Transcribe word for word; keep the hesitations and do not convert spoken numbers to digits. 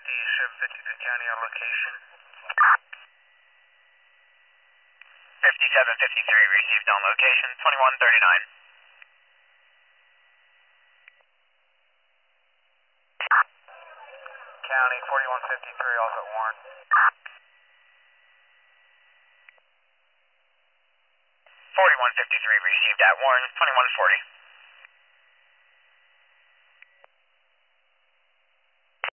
fifty, ship fifty-three County on location. fifty-seven fifty-three received on location, twenty-one thirty-nine. County forty-one fifty-three, also at Warren. forty-one fifty-three received at Warren, twenty-one forty.